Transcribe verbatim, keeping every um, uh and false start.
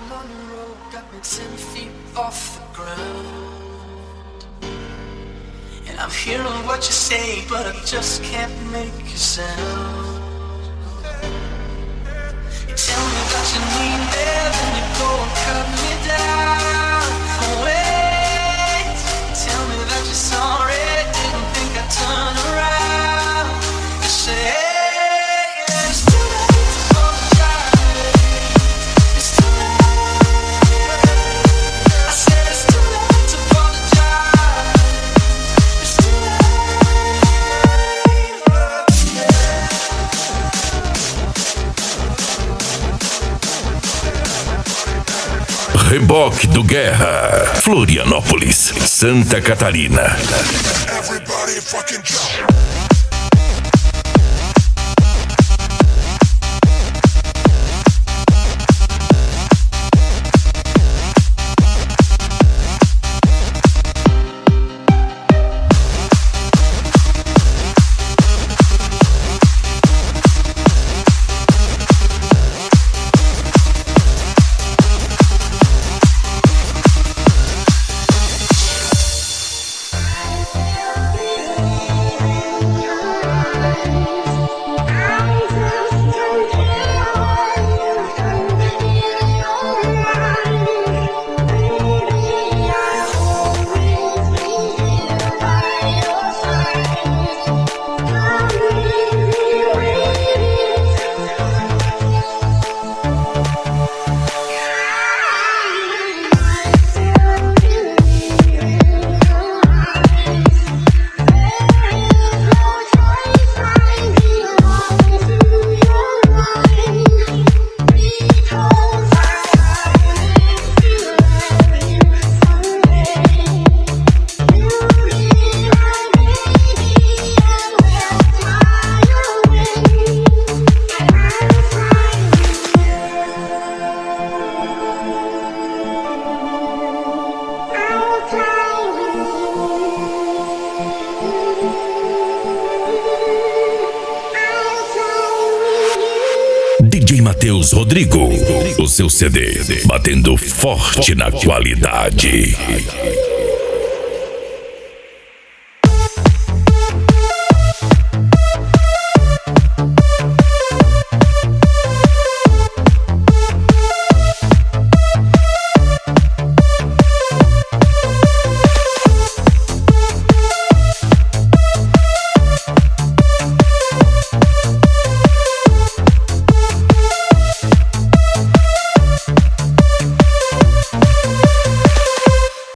on the road, got me ten feet off the ground. And I'm hearing what you say, but I just can't make a sound. You tell me that you need me, then you go and cut me down. Wait, tell me that you're sorry, didn't think I'd turn around. You say, yeah, it's too late to apologize. It's too late. I said it's too late to apologize. It's too late. Reboque do Guerra, Florianópolis, Santa Catarina. Everybody fucking jump. D J Matheus Rodrigo, o seu C D, batendo forte na qualidade.